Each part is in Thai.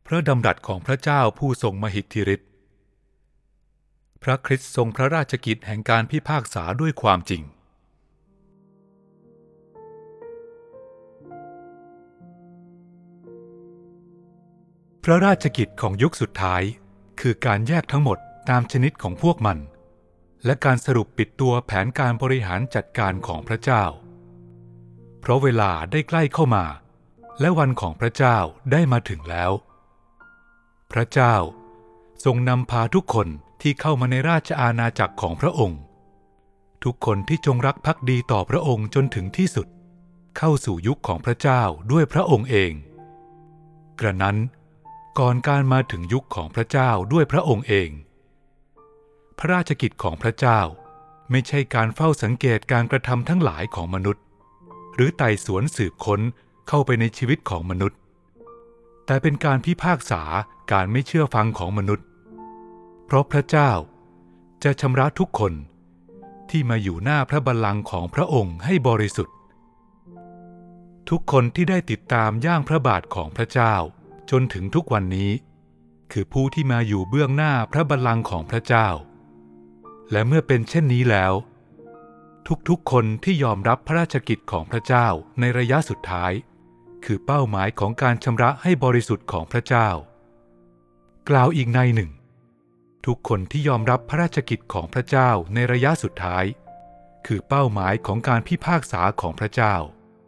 พระดำรัสของพระเจ้าผู้ทรงมหิทธิฤทธิ์พระคริสต์ทรงพระราชกิจแห่งการพิพากษาด้วยความจริงพระราชกิจของยุคสุดท้ายคือการแยกทั้งหมดตามชนิดของพวกมันและการสรุปปิดตัวแผนการบริหารจัดการของพระเจ้าเพราะเวลาได้ใกล้เข้ามาและวันของพระเจ้าได้มาถึงแล้วพระเจ้าทรงนำพาทุกคนที่เข้ามาในราชอาณาจักรของพระองค์ทุกคนที่จงรักภักดีต่อพระองค์จนถึงที่สุดเข้าสู่ยุคของพระเจ้าด้วยพระองค์เองกระนั้นก่อนการมาถึงยุคของพระเจ้าด้วยพระองค์เองพระราชกิจของพระเจ้าไม่ใช่การเฝ้าสังเกตการกระทำทั้งหลายของมนุษย์หรือไต่สวนสืบค้นเข้าไปในชีวิตของมนุษย์แต่เป็นการพิพากษาการไม่เชื่อฟังของมนุษย์เพราะพระเจ้าจะชำระทุกคนที่มาอยู่หน้าพระบัลลังก์ของพระองค์ให้บริสุทธิ์ทุกคนที่ได้ติดตามย่างพระบาทของพระเจ้าจนถึงทุกวันนี้คือผู้ที่มาอยู่เบื้องหน้าพระบัลลังก์ของพระเจ้าและเมื่อเป็นเช่นนี้แล้วทุกๆคนที่ยอมรับพระราชกิจของพระเจ้าในระยะสุดท้ายคือเป้าหมายของการชำระให้บริสุทธิ์ของพระเจ้ากล่าวอีกในหนึ่งทุกคนที่ยอมรับพระราชกิจของพระเจ้าในระยะสุดท้ายคือเป้าหมายของการพิพากษาของพระเจ้า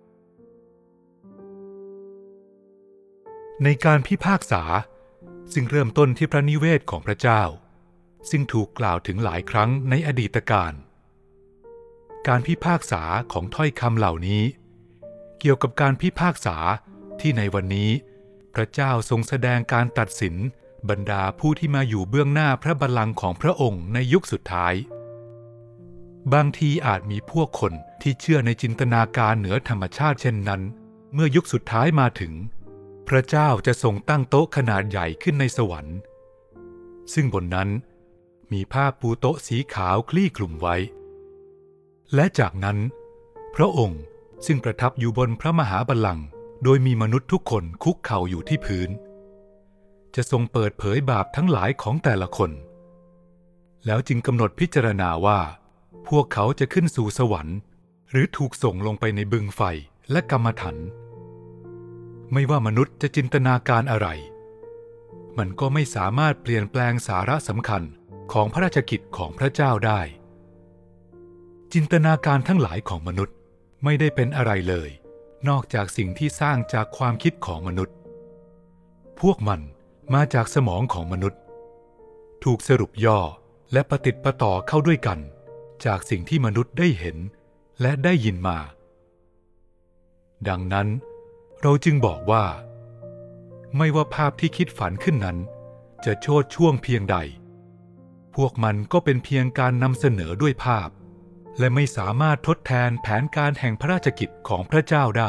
ในการพิพากษาซึ่งเริ่มต้นที่พระนิเวศของพระเจ้าซึ่งถูกกล่าวถึงหลายครั้งในอดีตการการพิพากษาของถ้อยคำเหล่านี้เกี่ยวกับการพิพากษาที่ในวันนี้พระเจ้าทรงแสดงการตัดสินบรรดาผู้ที่มาอยู่เบื้องหน้าพระบัลลังก์ของพระองค์ในยุคสุดท้ายบางทีอาจมีพวกคนที่เชื่อในจินตนาการเหนือธรรมชาติเช่นนั้นเมื่อยุคสุดท้ายมาถึงพระเจ้าจะทรงตั้งโต๊ะขนาดใหญ่ขึ้นในสวรรค์ซึ่งบนนั้นมีผ้าปูโต๊ะสีขาวคลี่คลุมไว้และจากนั้นพระองค์ซึ่งประทับอยู่บนพระมหาบัลลังก์โดยมีมนุษย์ทุกคนคุกเข่าอยู่ที่พื้นจะทรงเปิดเผยบาปทั้งหลายของแต่ละคนแล้วจึงกำหนดพิจารณาว่าพวกเขาจะขึ้นสู่สวรรค์หรือถูกส่งลงไปในบึงไฟและกรรมถันไม่ว่ามนุษย์จะจินตนาการอะไรมันก็ไม่สามารถเปลี่ยนแปลงสาระสำคัญของพระราชกิจของพระเจ้าได้จินตนาการทั้งหลายของมนุษย์ไม่ได้เป็นอะไรเลยนอกจากสิ่งที่สร้างจากความคิดของมนุษย์พวกมันมาจากสมองของมนุษย์ถูกสรุปย่อและประติดประต่อเข้าด้วยกันจากสิ่งที่มนุษย์ได้เห็นและได้ยินมาดังนั้นเราจึงบอกว่าไม่ว่าภาพที่คิดฝันขึ้นนั้นจะโชติช่วงเพียงใดพวกมันก็เป็นเพียงการนำเสนอด้วยภาพและไม่สามารถทดแทนแผนการแห่งพระราชกิจของพระเจ้าได้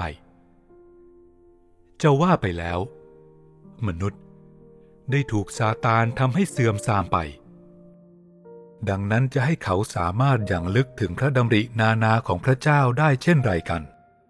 จะว่าไปแล้วมนุษย์ได้ถูกซาตานทำให้เสื่อมทรามไปดังนั้นจะให้เขาสามารถอย่างลึกถึงพระดำรินานาของพระเจ้าได้เช่นไรกัน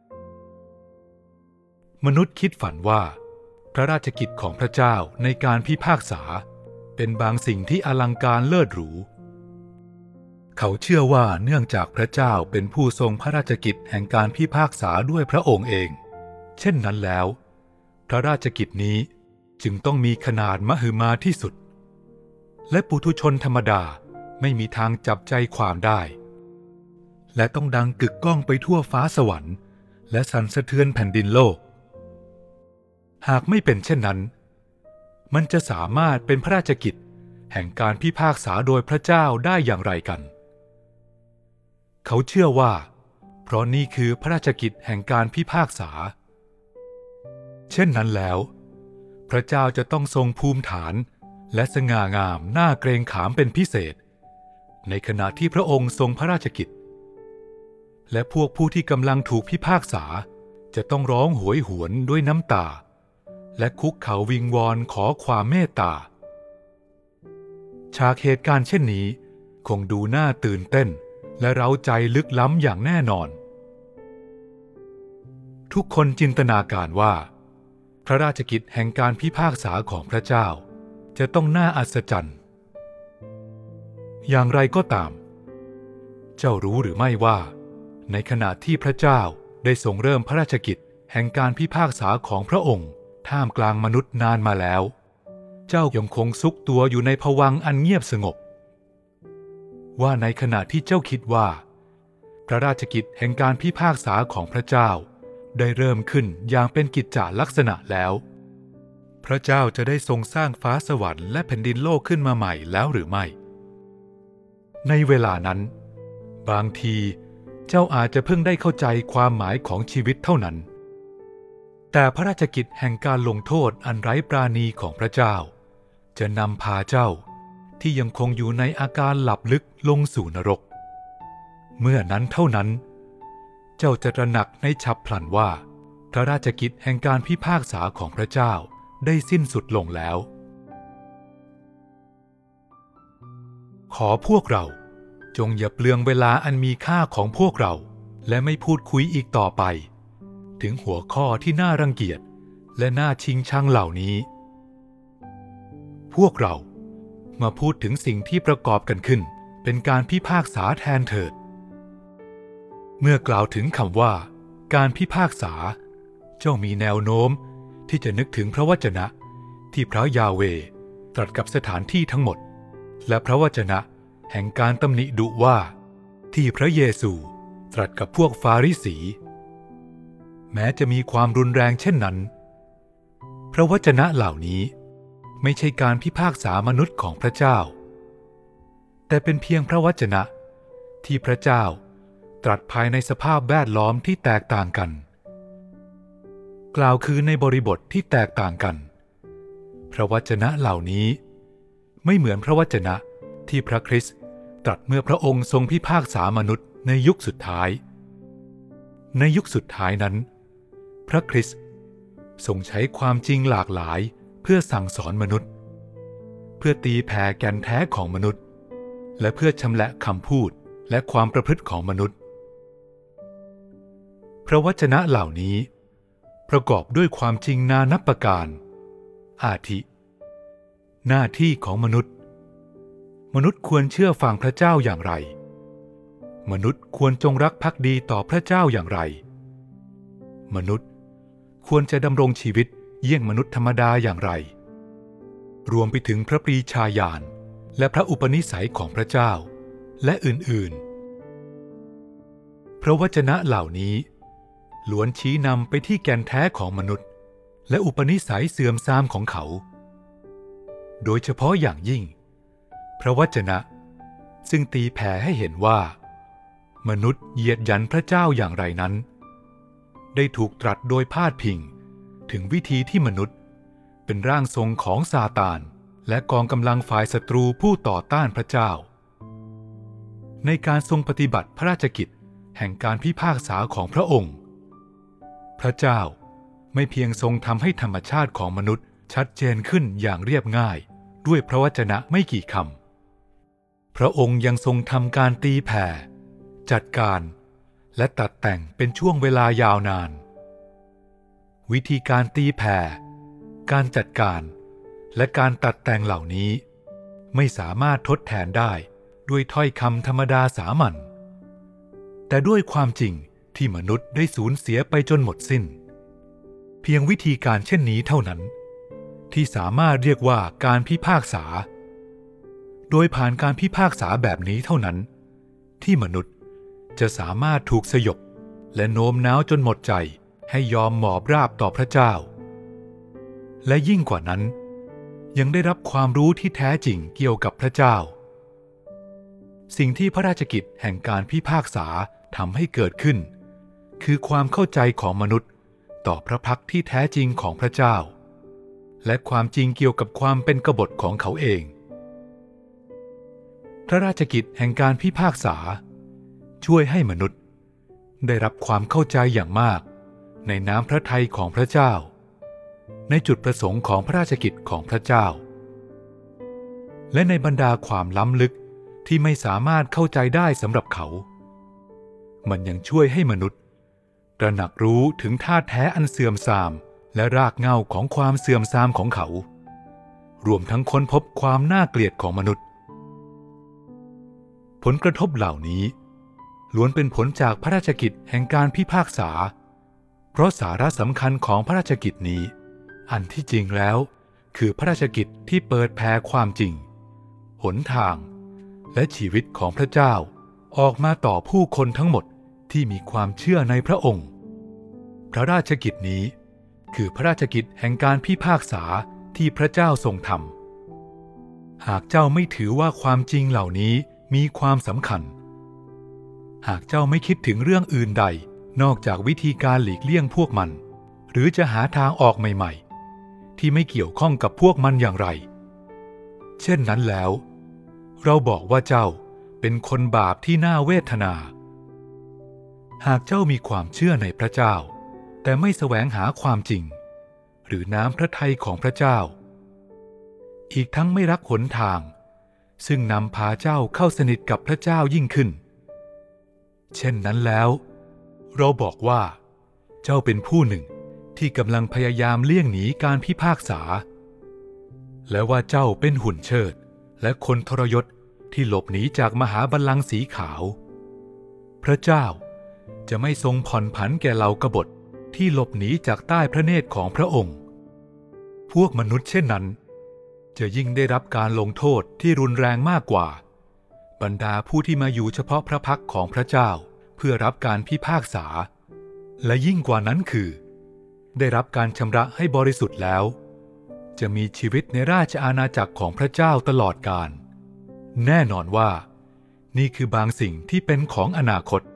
มนุษย์คิดฝันว่าพระราชกิจของพระเจ้าในการพิพากษาเป็นบางสิ่งที่อลังการเลิศหรูเขาเชื่อว่าเนื่องจากพระเจ้าเป็นผู้ทรงพระราชกิจแห่งการพิพากษาด้วยพระองค์เองเช่นนั้นแล้วพระราชกิจนี้จึงต้องมีขนาดมหึมาที่สุดและปุถุชนธรรมดาไม่มีทางจับใจความได้และต้องดังกึกก้องไปทั่วฟ้าสวรรค์และสั่นสะเทือนแผ่นดินโลกหากไม่เป็นเช่นนั้นมันจะสามารถเป็นพระราชกิจแห่งการพิพากษาโดยพระเจ้าได้อย่างไรกันเขาเชื่อว่าเพราะนี่คือพระราชกิจแห่งการพิพากษาเช่นนั้นแล้วพระเจ้าจะต้องทรงภูมิฐานและสง่างามน่าเกรงขามเป็นพิเศษในขณะที่พระองค์ทรงพระราชกิจและพวกผู้ที่กำลังถูกพิพากษาจะต้องร้องโหยหวนด้วยน้ำตาและคุกเข่าวิงวอนขอความเมตตาฉากเหตุการณ์เช่นนี้คงดูน่าตื่นเต้นและเร้าใจลึกล้ำอย่างแน่นอนทุกคนจินตนาการว่าพระราชกิจแห่งการพิพากษาของพระเจ้าจะต้องน่าอัศจรรย์อย่างไรก็ตามเจ้ารู้หรือไม่ว่าในขณะที่พระเจ้าได้ทรงเริ่มพระราชกิจแห่งการพิพากษาของพระองค์ท่ามกลางมนุษย์นานมาแล้วเจ้ายังคงซุกตัวอยู่ในภวังค์อันเงียบสงบว่าในขณะที่เจ้าคิดว่าพระราชกิจแห่งการพิพากษาของพระเจ้าได้เริ่มขึ้นอย่างเป็นกิจจลักษณะแล้วพระเจ้าจะได้ทรงสร้างฟ้าสวรรค์และแผ่นดินโลกขึ้นมาใหม่แล้วหรือไม่ในเวลานั้นบางทีเจ้าอาจจะเพิ่งได้เข้าใจความหมายของชีวิตเท่านั้นแต่พระราชกิจแห่งการลงโทษอันไร้ปราณีของพระเจ้าจะนำพาเจ้าที่ยังคงอยู่ในอาการหลับลึกลงสู่นรกเมื่อนั้นเท่านั้นเจ้าจะตระหนักในฉับพลันว่าพระราชกิจแห่งการพิพากษาของพระเจ้าได้สิ้นสุดลงแล้วขอพวกเราจงอย่าเปลืองเวลาอันมีค่าของพวกเราและไม่พูดคุยอีกต่อไปถึงหัวข้อที่น่ารังเกียจและน่าชิงชังเหล่านี้พวกเรามาพูดถึงสิ่งที่ประกอบกันขึ้นเป็นการพิพากษาแทนเถิดเมื่อกล่าวถึงคำว่าการพิพากษาเจ้ามีแนวโน้มที่จะนึกถึงพระวจนะที่พระยาห์เวห์ตรัสกับสถานที่ทั้งหมดและพระวจนะแห่งการตำหนิดุว่าที่พระเยซูตรัสกับพวกฟาริสีแม้จะมีความรุนแรงเช่นนั้นพระวจนะเหล่านี้ไม่ใช่การพิพากษามนุษย์ของพระเจ้าแต่เป็นเพียงพระวจนะที่พระเจ้าตรัสภายในสภาพแวดล้อมที่แตกต่างกันกล่าวคือในบริบทที่แตกต่างกันพระวจนะเหล่านี้ไม่เหมือนพระวจนะที่พระคริสต์ตรัสเมื่อพระองค์ทรงพิพากษามนุษย์ในยุคสุดท้ายในยุคสุดท้ายนั้นพระคริสต์ทรงใช้ความจริงหลากหลายเพื่อสั่งสอนมนุษย์เพื่อตีแผ่แก่นแท้ของมนุษย์และเพื่อชำแหละคำพูดและความประพฤติของมนุษย์พระวจนะเหล่านี้ประกอบด้วยความจริงนานับประการอาทิหน้าที่ของมนุษย์ควรเชื่อฟังพระเจ้าอย่างไรมนุษย์ควรจงรักภักดีต่อพระเจ้าอย่างไรมนุษย์ควรจะดำรงชีวิตเยี่ยงมนุษย์ธรรมดาอย่างไรรวมไปถึงพระปรีชาญาณและพระอุปนิสัยของพระเจ้าและอื่นๆพระวจนะเหล่านี้ล้วนชี้นำไปที่แก่นแท้ของมนุษย์และอุปนิสัยเสื่อมทรามของเขาโดยเฉพาะอย่างยิ่งพระวจนะซึ่งตีแผ่ให้เห็นว่ามนุษย์เหยียดหยันพระเจ้าอย่างไรนั้นได้ถูกตรัสโดยพาดพิงถึงวิธีที่มนุษย์เป็นร่างทรงของซาตานและกองกำลังฝ่ายศัตรูผู้ต่อต้านพระเจ้าในการทรงปฏิบัติพระราชกิจแห่งการพิพากษาของพระองค์พระเจ้าไม่เพียงทรงทำให้ธรรมชาติของมนุษย์ชัดเจนขึ้นอย่างเรียบง่ายด้วยพระวจนะไม่กี่คำพระองค์ยังทรงทำการตีแผ่จัดการและตัดแต่งเป็นช่วงเวลายาวนานวิธีการตีแผ่การจัดการและการตัดแต่งเหล่านี้ไม่สามารถทดแทนได้ด้วยถ้อยคำธรรมดาสามัญแต่ด้วยความจริงที่มนุษย์ได้สูญเสียไปจนหมดสิ้นเพียงวิธีการเช่นนี้เท่านั้นที่สามารถเรียกว่าการพิพากษาโดยผ่านการพิพากษาแบบนี้เท่านั้นที่มนุษย์จะสามารถถูกสยบและโน้มน้าวจนหมดใจให้ยอมหมอบราบต่อพระเจ้าและยิ่งกว่านั้นยังได้รับความรู้ที่แท้จริงเกี่ยวกับพระเจ้าสิ่งที่พระราชกิจแห่งการพิพากษาทำให้เกิดขึ้นคือความเข้าใจของมนุษย์ต่อพระพักตร์ที่แท้จริงของพระเจ้าและความจริงเกี่ยวกับความเป็นกบฏของเขาเองพระราชกิจแห่งการพิพากษาช่วยให้มนุษย์ได้รับความเข้าใจอย่างมากในน้ำพระทัยของพระเจ้าในจุดประสงค์ของพระราชกิจของพระเจ้าและในบรรดาความล้ำลึกที่ไม่สามารถเข้าใจได้สำหรับเขามันยังช่วยให้มนุษย์ตระหนักรู้ถึงท่าแท้อันเสื่อมทรามและรากเหง้าของความเสื่อมทรามของเขารวมทั้งค้นพบความน่าเกลียดของมนุษย์ผลกระทบเหล่านี้ล้วนเป็นผลจากพระราชกิจแห่งการพิพากษาเพราะสาระสำคัญของพระราชกิจนี้อันที่จริงแล้วคือพระราชกิจที่เปิดแผ่ความจริงหนทางและชีวิตของพระเจ้าออกมาต่อผู้คนทั้งหมดที่มีความเชื่อในพระองค์พระราชกิจนี้คือพระราชกิจแห่งการพิพากษาที่พระเจ้าทรงทำหากเจ้าไม่ถือว่าความจริงเหล่านี้มีความสำคัญหากเจ้าไม่คิดถึงเรื่องอื่นใดนอกจากวิธีการหลีกเลี่ยงพวกมันหรือจะหาทางออกใหม่ๆที่ไม่เกี่ยวข้องกับพวกมันอย่างไรเช่นนั้นแล้วเราบอกว่าเจ้าเป็นคนบาปที่น่าเวทนาหากเจ้ามีความเชื่อในพระเจ้าแต่ไม่แสวงหาความจริงหรือน้ำพระทัยของพระเจ้าอีกทั้งไม่รักหนทางซึ่งนำพาเจ้าเข้าสนิทกับพระเจ้ายิ่งขึ้นเช่นนั้นแล้วเราบอกว่าเจ้าเป็นผู้หนึ่งที่กำลังพยายามเลี่ยงหนีการพิพากษาและว่าเจ้าเป็นหุ่นเชิดและคนทรยศที่หลบหนีจากมหาบัลลังก์สีขาวพระเจ้าจะไม่ทรงผ่อนผันแก่เหล่ากบฏที่หลบหนีจากใต้พระเนตรของพระองค์พวกมนุษย์เช่นนั้นจะยิ่งได้รับการลงโทษที่รุนแรงมากกว่าบรรดาผู้ที่มาอยู่เฉพาะพระพักของพระเจ้าเพื่อรับการพิพากษาและยิ่งกว่านั้นคือได้รับการชำระให้บริสุทธิ์แล้วจะมีชีวิตในราชอาณาจักรของพระเจ้าตลอดกาลแน่นอนว่านี่คือบางสิ่งที่เป็นของอนาคต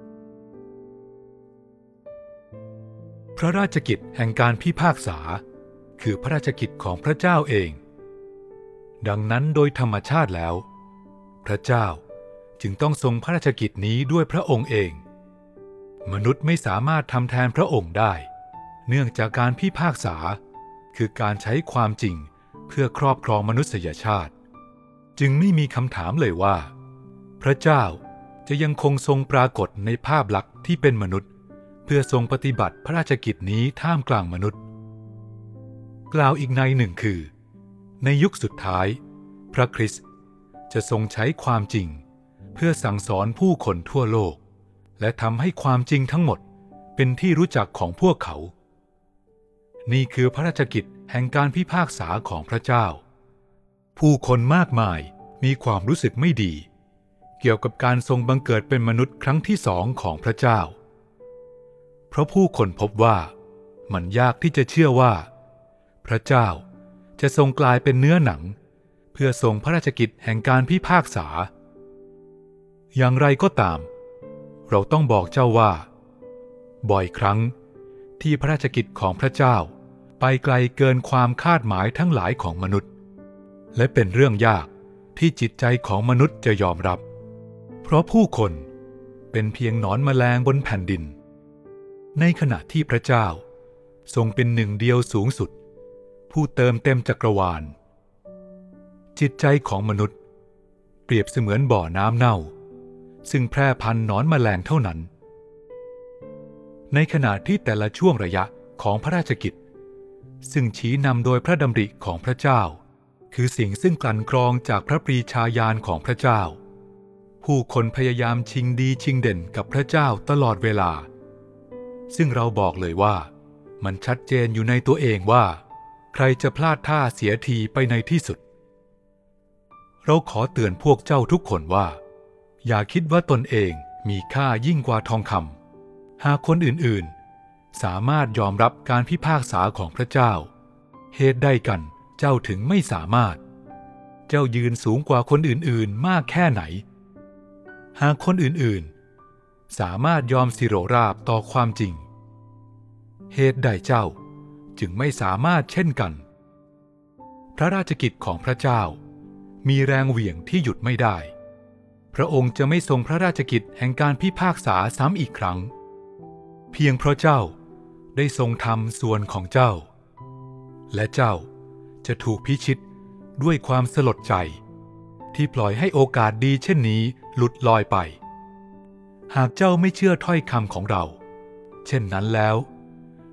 พระราชกิจแห่งการพิพากษาคือพระราชกิจของพระเจ้าเองดังนั้นโดยธรรมชาติแล้วพระเจ้าจึงต้องทรงพระราชกิจนี้ด้วยพระองค์เองมนุษย์ไม่สามารถทำแทนพระองค์ได้เนื่องจากการพิพากษาคือการใช้ความจริงเพื่อครอบครองมนุษยชาติจึงไม่มีคำถามเลยว่าพระเจ้าจะยังคงทรงปรากฏในภาพลักษณ์ที่เป็นมนุษย์เพื่อทรงปฏิบัติพระราชกิจนี้ท่ามกลางมนุษย์กล่าวอีกในหนึ่งคือในยุคสุดท้ายพระคริสต์จะทรงใช้ความจริงเพื่อสั่งสอนผู้คนทั่วโลกและทำให้ความจริงทั้งหมดเป็นที่รู้จักของพวกเขานี่คือพระราชกิจแห่งการพิพากษาของพระเจ้าผู้คนมากมายมีความรู้สึกไม่ดีเกี่ยวกับการทรงบังเกิดเป็นมนุษย์ครั้งที่2ของพระเจ้าเพราะผู้คนพบว่ามันยากที่จะเชื่อว่าพระเจ้าจะทรงกลายเป็นเนื้อหนังเพื่อทรงพระราชกิจแห่งการพิพากษาอย่างไรก็ตามเราต้องบอกเจ้าว่าบ่อยครั้งที่พระราชกิจของพระเจ้าไปไกลเกินความคาดหมายทั้งหลายของมนุษย์และเป็นเรื่องยากที่จิตใจของมนุษย์จะยอมรับเพราะผู้คนเป็นเพียงหนอนแมลงบนแผ่นดินในขณะที่พระเจ้าทรงเป็นหนึ่งเดียวสูงสุดผู้เติมเต็มจักรวาลจิตใจของมนุษย์เปรียบเสมือนบ่อน้ำเน่าซึ่งแพร่พันธุ์หนอนแมลงเท่านั้นในขณะที่แต่ละช่วงระยะของพระราชกิจซึ่งชี้นำโดยพระดำริของพระเจ้าคือสิ่งซึ่งกลั่นกรองจากพระปรีชาญาณของพระเจ้าผู้คนพยายามชิงดีชิงเด่นกับพระเจ้าตลอดเวลาซึ่งเราบอกเลยว่ามันชัดเจนอยู่ในตัวเองว่าใครจะพลาดท่าเสียทีไปในที่สุดเราขอเตือนพวกเจ้าทุกคนว่าอย่าคิดว่าตนเองมีค่ายิ่งกว่าทองคำหากคนอื่นๆสามารถยอมรับการพิพากษาของพระเจ้าเหตุใดกันเจ้าถึงไม่สามารถเจ้ายืนสูงกว่าคนอื่นๆมากแค่ไหนหากคนอื่นๆสามารถยอมสิโรราบต่อความจริงเหตุใดเจ้าจึงไม่สามารถเช่นกันพระราชกิจของพระเจ้ามีแรงเหวี่ยงที่หยุดไม่ได้พระองค์จะไม่ทรงพระราชกิจแห่งการพิพากษาซ้ำอีกครั้งเพียงเพราะเจ้าได้ทรงทำส่วนของเจ้าและเจ้าจะถูกพิชิตด้วยความสลดใจที่ปล่อยให้โอกาสดีเช่นนี้หลุดลอยไปหากเจ้าไม่เชื่อถ้อยคำของเราเช่นนั้นแล้ว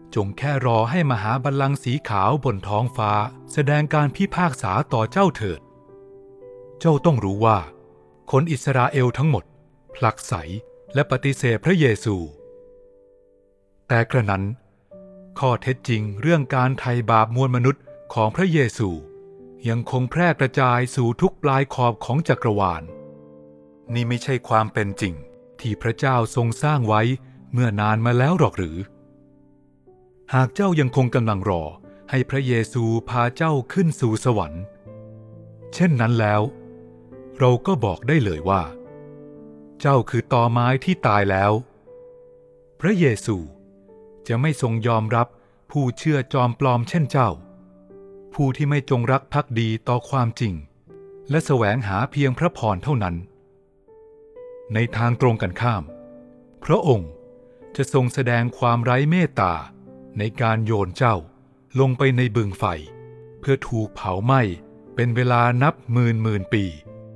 จงแค่รอให้มหาบัลลังก์สีขาวบนท้องฟ้าแสดงการพิพากษาต่อเจ้าเถิดเจ้าต้องรู้ว่าคนอิสราเอลทั้งหมดผลักไสและปฏิเสธพระเยซูแต่กระนั้นข้อเท็จจริงเรื่องการไถ่บาปมวลมนุษย์ของพระเยซูยังคงแพร่กระจายสู่ทุกปลายขอบของจักรวาลนี่ไม่ใช่ความเป็นจริงที่พระเจ้าทรงสร้างไว้เมื่อนานมาแล้วหรอกหรือหากเจ้ายังคงกำลังรอให้พระเยซูพาเจ้าขึ้นสู่สวรรค์เช่นนั้นแล้วเราก็บอกได้เลยว่าเจ้าคือตอไม้ที่ตายแล้วพระเยซูจะไม่ทรงยอมรับผู้เชื่อจอมปลอมเช่นเจ้าผู้ที่ไม่จงรักภักดีต่อความจริงและแสวงหาเพียงพระพรเท่านั้นในทางตรงกันข้ามพระองค์จะทรงแสดงความไร้เมตตาในการโยนเจ้าลงไปในบึงไฟเพื่อถูกเผาไหม้เป็นเวลานับหมื่นปี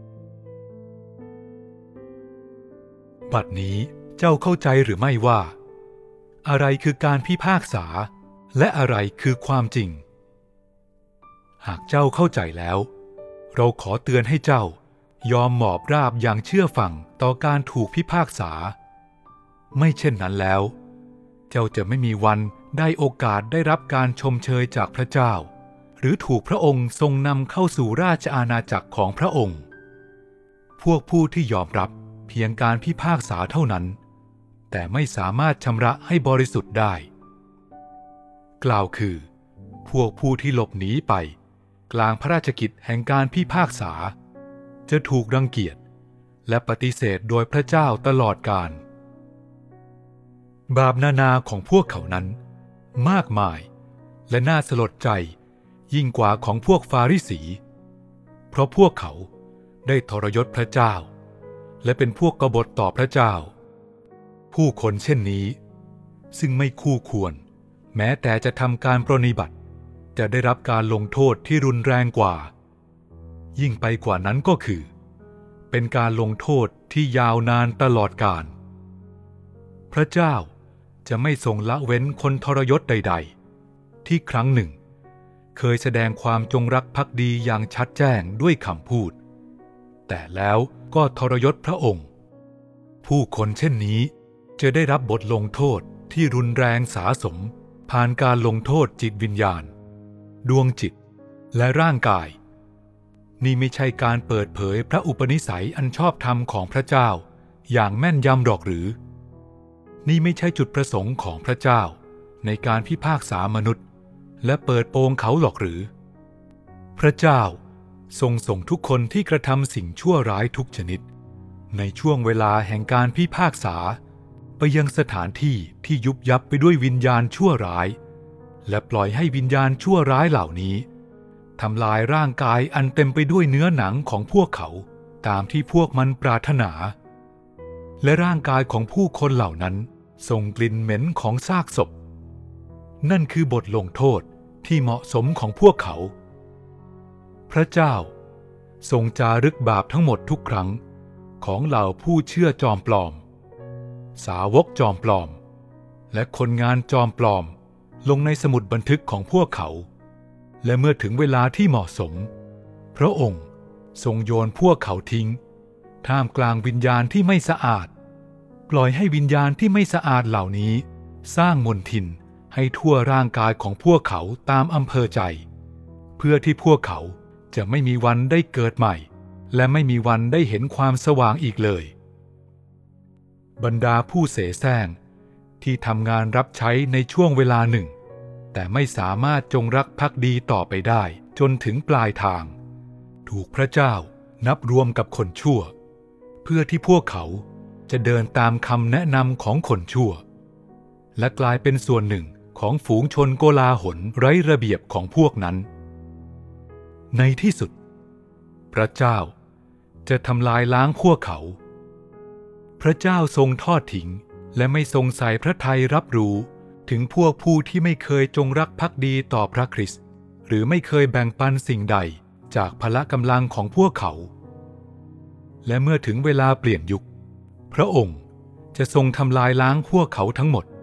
บัดนี้เจ้าเข้าใจหรือไม่ว่าอะไรคือการพิพากษาและอะไรคือความจริงหากเจ้าเข้าใจแล้วเราขอเตือนให้เจ้ายอมหมอบราบอย่างเชื่อฟังต่อการถูกพิพากษาไม่เช่นนั้นแล้วเจ้าจะไม่มีวันได้โอกาสได้รับการชมเชยจากพระเจ้าหรือถูกพระองค์ทรงนำเข้าสู่ราชอาณาจักรของพระองค์พวกผู้ที่ยอมรับเพียงการพิพากษาเท่านั้นแต่ไม่สามารถชำระให้บริสุทธิ์ได้กล่าวคือพวกผู้ที่หลบหนีไปกลางพระราชกิจแห่งการพิพากษาจะถูกรังเกียจและปฏิเสธโดยพระเจ้าตลอดกาลบาปนานาของพวกเขานั้นมากมายและน่าสลดใจยิ่งกว่าของพวกฟาริสีเพราะพวกเขาได้ทรยศพระเจ้าและเป็นพวกกบฏต่อพระเจ้าผู้คนเช่นนี้ซึ่งไม่คู่ควรแม้แต่จะทำการปรนนิบัติจะได้รับการลงโทษที่รุนแรงกว่ายิ่งไปกว่านั้นก็คือเป็นการลงโทษที่ยาวนานตลอดกาลพระเจ้าจะไม่ทรงละเว้นคนทรยศใดๆที่ครั้งหนึ่งเคยแสดงความจงรักภักดีอย่างชัดแจ้งด้วยคำพูดแต่แล้วก็ทรยศพระองค์ผู้คนเช่นนี้จะได้รับบทลงโทษที่รุนแรงสาสมผ่านการลงโทษจิตวิญญาณดวงจิตและร่างกายนี่ไม่ใช่การเปิดเผยพระอุปนิสัยอันชอบธรรมของพระเจ้าอย่างแม่นยำหรอกหรือนี่ไม่ใช่จุดประสงค์ของพระเจ้าในการพิพากษามนุษย์และเปิดโปงเขาหรอกหรือพระเจ้าทรงส่งทุกคนที่กระทำสิ่งชั่วร้ายทุกชนิดในช่วงเวลาแห่งการพิพากษาไปยังสถานที่ที่ยุบยับไปด้วยวิญญาณชั่วร้ายและปล่อยให้วิญญาณชั่วร้ายเหล่านี้ทำลายร่างกายอันเต็มไปด้วยเนื้อหนังของพวกเขาตามที่พวกมันปรารถนาและร่างกายของผู้คนเหล่านั้นส่งกลิ่นเหม็นของซากศพนั่นคือบทลงโทษที่เหมาะสมของพวกเขาพระเจ้าทรงจารึกบาปทั้งหมดทุกครั้งของเหล่าผู้เชื่อจอมปลอมสาวกจอมปลอมและคนงานจอมปลอมลงในสมุดบันทึกของพวกเขาและเมื่อถึงเวลาที่เหมาะสมพระองค์ทรงโยนพวกเขาทิ้งท่ามกลางวิญญาณที่ไม่สะอาดปล่อยให้วิญญาณที่ไม่สะอาดเหล่านี้สร้างมลทินให้ทั่วร่างกายของพวกเขาตามอำเภอใจเพื่อที่พวกเขาจะไม่มีวันได้เกิดใหม่และไม่มีวันได้เห็นความสว่างอีกเลยบรรดาผู้เสแสร้งที่ทำงานรับใช้ในช่วงเวลาหนึ่งแต่ไม่สามารถจงรักภักดีต่อไปได้จนถึงปลายทางถูกพระเจ้านับรวมกับคนชั่วเพื่อที่พวกเขาจะเดินตามคำแนะนำของคนชั่วและกลายเป็นส่วนหนึ่งของฝูงชนโกลาหลไร้ระเบียบของพวกนั้นในที่สุดพระเจ้าจะทำลายล้างพวกเขาพระเจ้าทรงทอดทิ้งและไม่ทรงใส่พระทัยรับรู้ถึงพวกผู้ที่ไม่เคยจงรักภักดีต่อพระคริสต์หรือไม่เคยแบ่งปันสิ่งใดจากพละกำลังของพวกเขาและเมื่อถึงเวลาเปลี่ยนยุคพระองค์จะทรงทำลายล้างพวกเขาทั้งหมดพ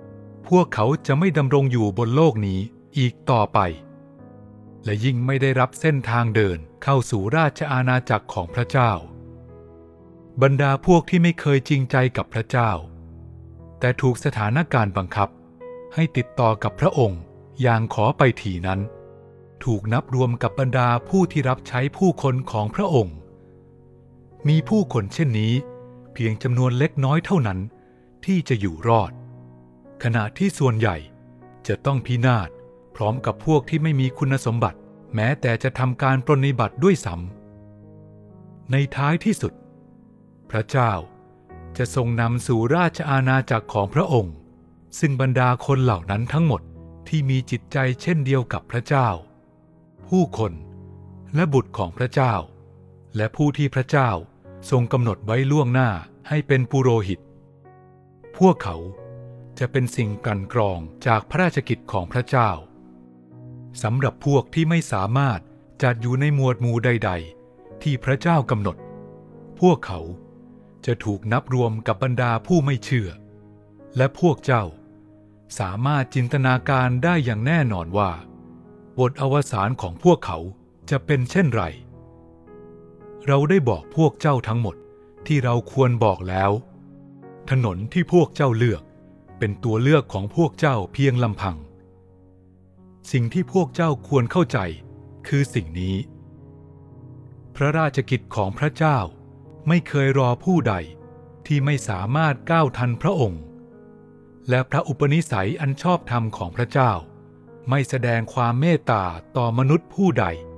พวกเขาจะไม่ดำรงอยู่บนโลกนี้อีกต่อไปและยิ่งไม่ได้รับเส้นทางเดินเข้าสู่ราชอาณาจักรของพระเจ้าบรรดาพวกที่ไม่เคยจริงใจกับพระเจ้าแต่ถูกสถานการณ์บังคับให้ติดต่อกับพระองค์อย่างขอไปทีนั้นถูกนับรวมกับบรรดาผู้ที่รับใช้ผู้คนของพระองค์มีผู้คนเช่นนี้เพียงจำนวนเล็กน้อยเท่านั้นที่จะอยู่รอดขณะที่ส่วนใหญ่จะต้องพินาศพร้อมกับพวกที่ไม่มีคุณสมบัติแม้แต่จะทำการปรนนิบัติด้วยซ้ำในท้ายที่สุดพระเจ้าจะทรงนำสู่ราชอาณาจักรของพระองค์ซึ่งบรรดาคนเหล่านั้นทั้งหมดที่มีจิตใจเช่นเดียวกับพระเจ้าผู้คนและบุตรของพระเจ้าและผู้ที่พระเจ้าทรงกำหนดไว้ล่วงหน้าให้เป็นปุโรหิตพวกเขาจะเป็นสิ่งกลั่นกรองจากพระราชกิจของพระเจ้าสำหรับพวกที่ไม่สามารถจัดอยู่ในหมวดหมู่ใดๆที่พระเจ้ากำหนดพวกเขาจะถูกนับรวมกับบรรดาผู้ไม่เชื่อและพวกเจ้าสามารถจินตนาการได้อย่างแน่นอนว่าบทอวสานของพวกเขาจะเป็นเช่นไรเราได้บอกพวกเจ้าทั้งหมดที่เราควรบอกแล้วถนนที่พวกเจ้าเลือกเป็นตัวเลือกของพวกเจ้าเพียงลำพังสิ่งที่พวกเจ้าควรเข้าใจคือสิ่งนี้พระราชกิจของพระเจ้าไม่เคยรอผู้ใดที่ไม่สามารถก้าวทันพระองค์และพระอุปนิสัยอันชอบธรรมของพระเจ้าไม่แสดงความเมตตาต่อมนุษย์ผู้ใด